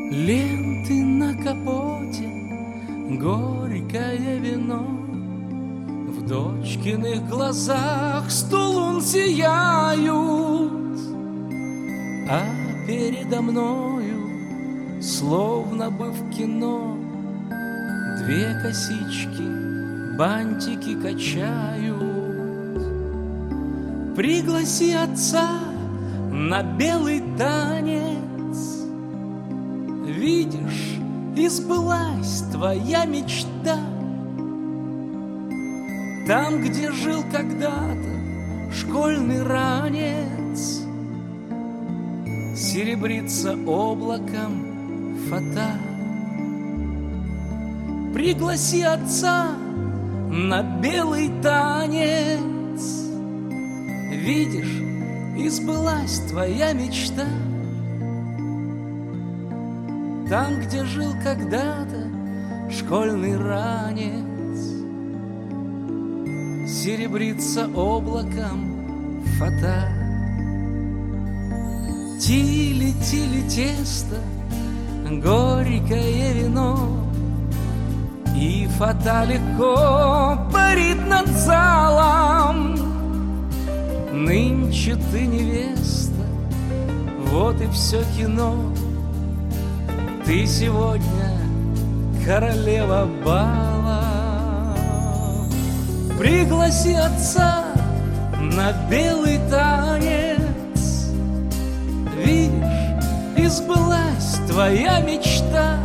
Ленты на капоте, горькое вино, в дочкиных глазах сто лун сияют, а передо мною, словно бы в кино, две косички, бантики качают. Пригласи отца на белый танец. Видишь, и сбылась твоя мечта. Там, где жил когда-то школьный ранец, серебрится облаком фата. Пригласи отца на белый танец. Видишь, и сбылась твоя мечта. Там, где жил когда-то школьный ранец, серебрится облаком фата. Тили-тили тесто, горькое вино, и фата легко парит над залом. Нынче ты невеста, вот и все кино. Ты сегодня королева бала. Пригласи отца на белый танец. Видишь, и сбылась твоя мечта.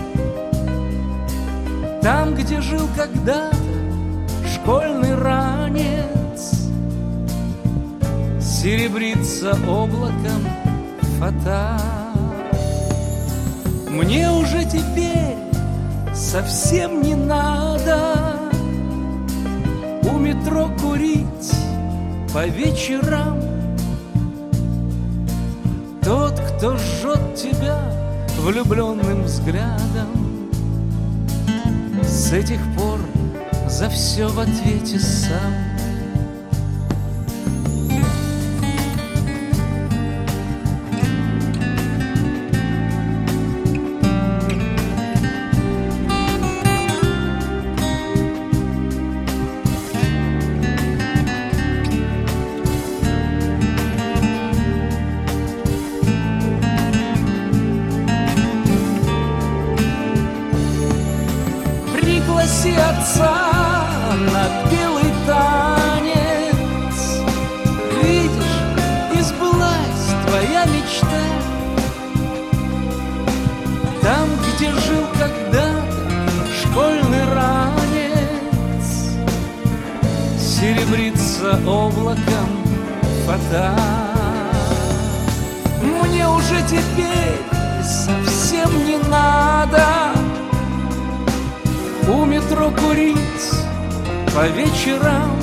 Там, где жил когда-то школьный ранец, серебрится облаком фата. Мне уже теперь совсем не надо у метро курить по вечерам. Тот, кто жжет тебя влюбленным взглядом, с этих пор за все в ответе сам. Пригласи отца на белый танец. Видишь, и сбылась твоя мечта. Там, где жил когда-то школьный ранец, серебрится облаком фата. Мне уже теперь совсем не надо у метро курить по вечерам.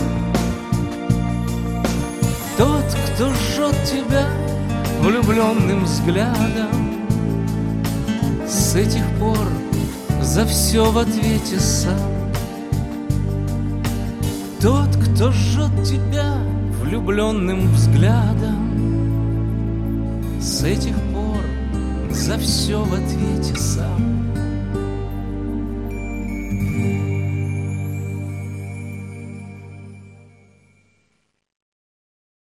Тот, кто жжет тебя влюбленным взглядом, с этих пор за все в ответе сам. Тот, кто жжет тебя влюбленным взглядом, с этих пор за все в ответе сам.